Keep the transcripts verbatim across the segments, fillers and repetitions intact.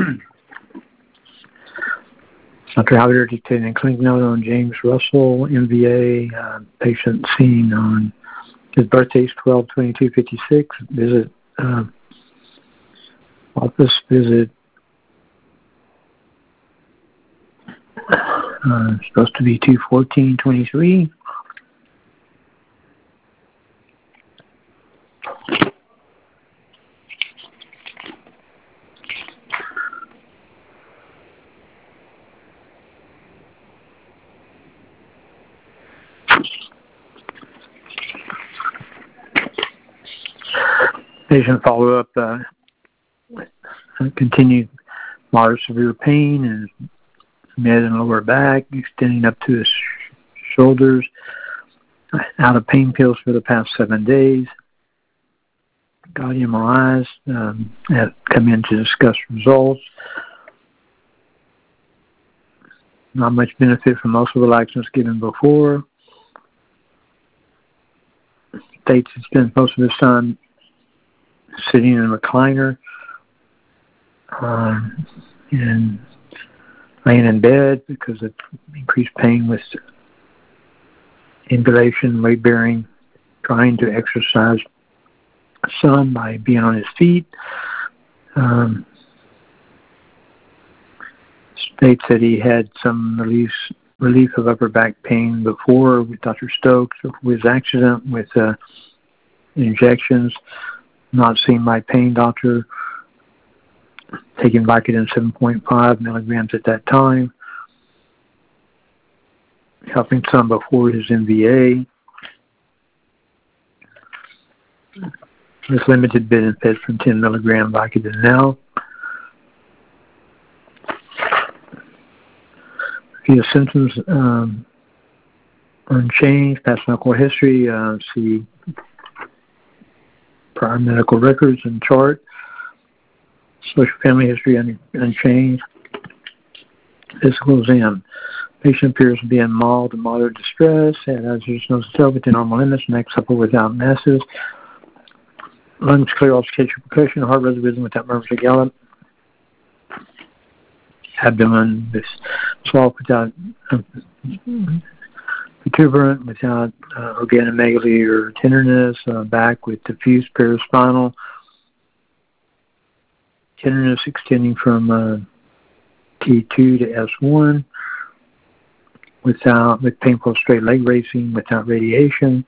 Doctor Alligator dictated a clinic note on James Russell, M V A, uh, patient seen on his birthday is twelve twenty-two fifty-six. Visit, uh, office visit, uh, supposed to be two fourteen twenty-three. Patient follow-up, uh, continued moderate severe pain and mid and lower back, extending up to his sh- shoulders, out of pain pills for the past seven days. Got M R Is, um, have come in to discuss results. Not much benefit from muscle relaxants given before. States he spends most of his time sitting in a recliner um, and laying in bed because of increased pain with ambulation, weight bearing, trying to exercise some by being on his feet. Um, states that he had some relief relief of upper back pain before with Doctor Stokes or with his accident with uh, injections. Not seen my pain doctor. Taking Vicodin seven point five milligrams at that time. Helping some before his M V A. With limited benefit from ten milligram Vicodin now. Few symptoms um, unchanged. Past medical history. Uh, see prior medical records and chart. Social family history un- unchanged. Physical exam. Patient appears to be in mild to moderate distress. Had agitational self within normal limits. Neck supple without masses. Lungs clear, auscultation percussion. Heart rate rhythm without murmurs or gallop. Abdomen with swallow without uh, protuberant, without uh, organomegaly or tenderness. Uh, back with diffuse paraspinal. Tenderness extending from uh, T two to S one. Without, with painful straight leg racing, without radiation.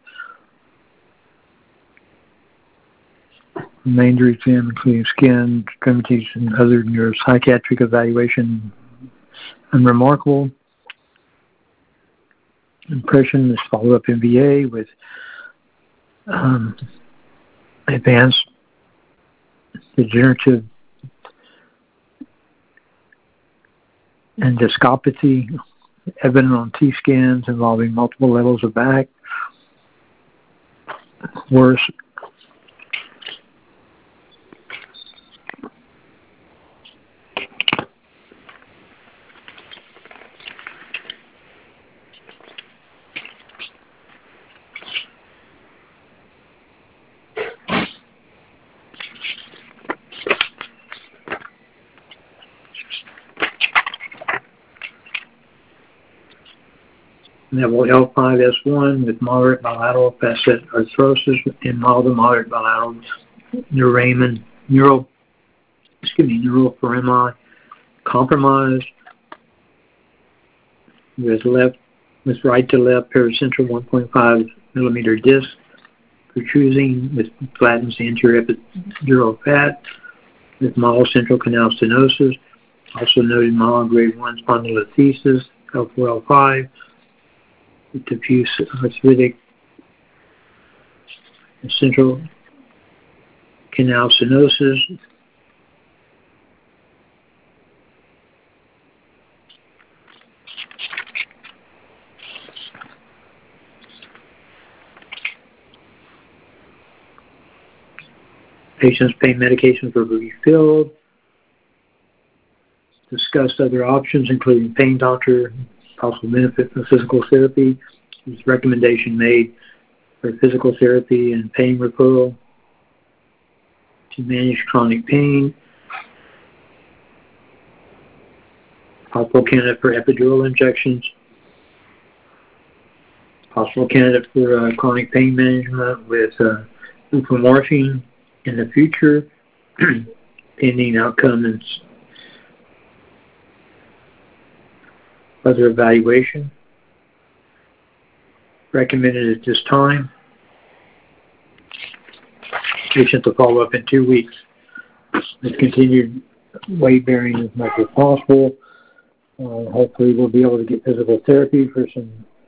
Remainder exam, including skin, extremities, and other neuropsychiatric evaluation, unremarkable. Impression is follow-up M V A with um, advanced degenerative endoscopy, evident on T scans involving multiple levels of back. Worse. Level L five S one with moderate bilateral facet arthrosis and mild to moderate bilateral neuramen, neural, excuse me, neuroforemi compromised with left, with right to left pericentral one point five millimeter disc protruding with flattens the anterior epidural fat with mild central canal stenosis. Also noted mild grade one spondylolisthesis, L four L five. Diffuse arthritic central canal stenosis. Patient's pain medications were refilled. Discussed other options, including pain doctor, possible benefit from physical therapy. His recommendation made for physical therapy and pain referral to manage chronic pain. Possible candidate for epidural injections. Possible candidate for uh, chronic pain management with uh, buprenorphine in the future, pending outcome and further evaluation. Recommended at this time. Patient to follow up in two weeks. With continued weight bearing as much as possible. Uh, hopefully we'll be able to get physical therapy for some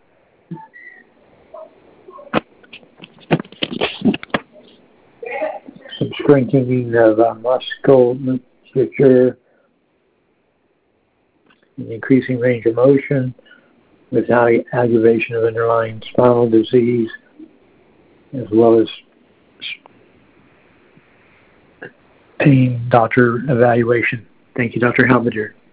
some strengthening of uh, musculature and increasing range of motion without aggravation of underlying spinal disease, as well as pain doctor evaluation. Thank you, Doctor Halberdier.